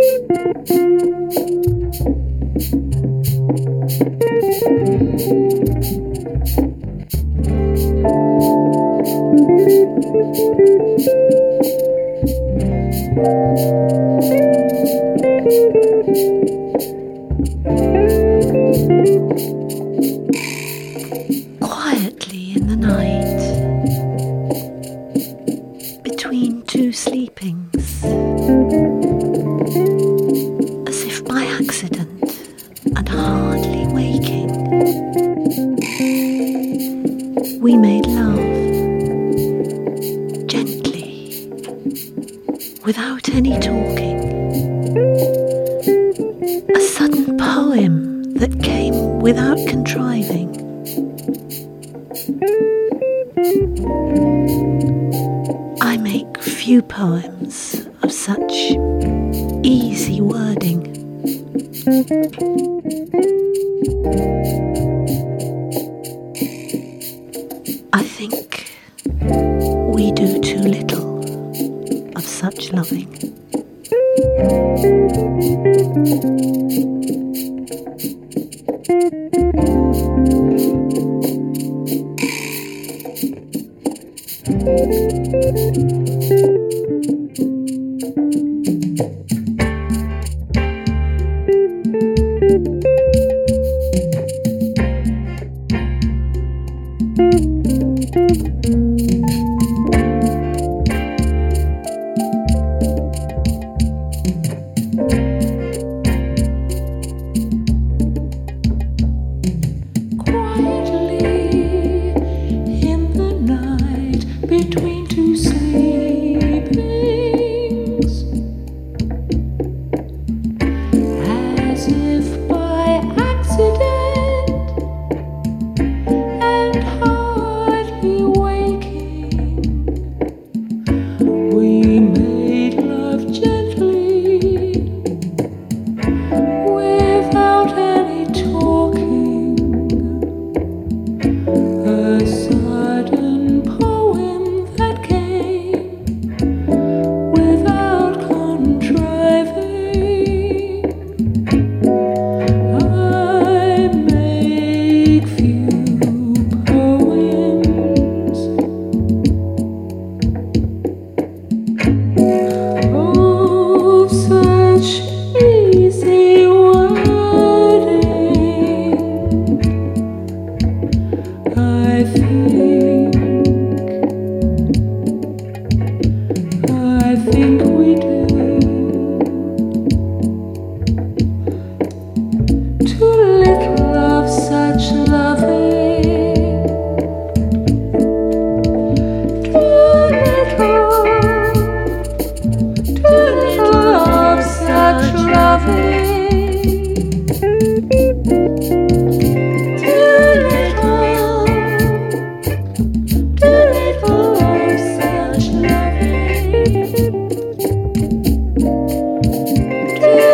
Quietly in the night, between two sleepings, as if by accident and hardly waking, we made love, gently, without any talking. A sudden poem that came without contriving. I make few poems of such easy wording. I think we do too little of such loving. Between two sleepings, as if by accident and hardly waking, we made love gently without any talking. A sudden poem that came without contriving. I make few poems of such easy wording. I think we do too little of such loving. Too little of such loving. Too